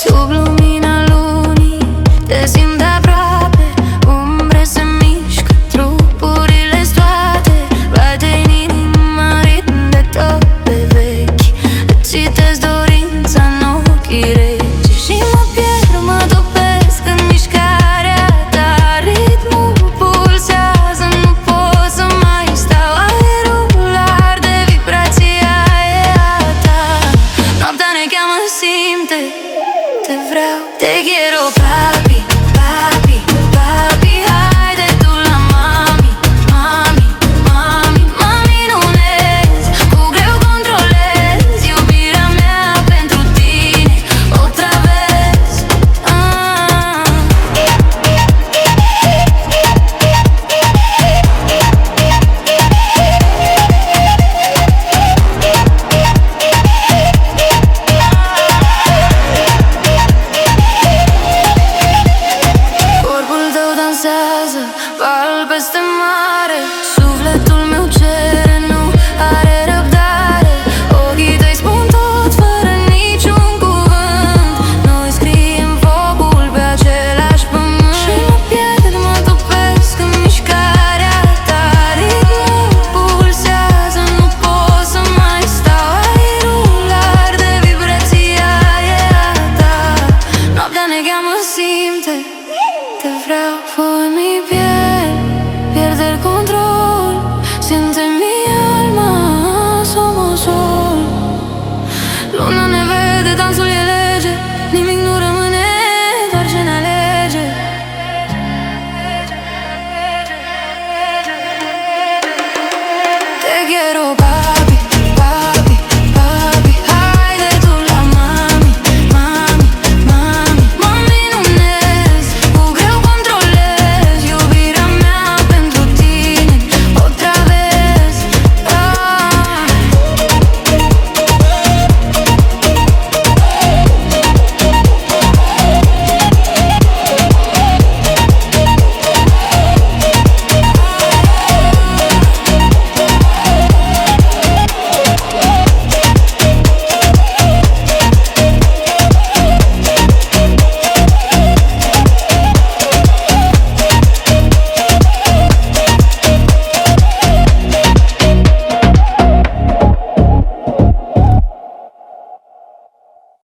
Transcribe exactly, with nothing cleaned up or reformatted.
Sub lumina lunii te simt aproape, umbre se mișcă, trupurile-s toate, bate în inima ritm de tope vechi. Îți citesc dorința în ochii reci și mă pierd, mă topesc în mișcarea ta. Ritmul pulsează, nu pot să mai stau. Aerul arde, vibrația e a ta. Noaptea ne cheamă, simte, te vreau, te quiero pa.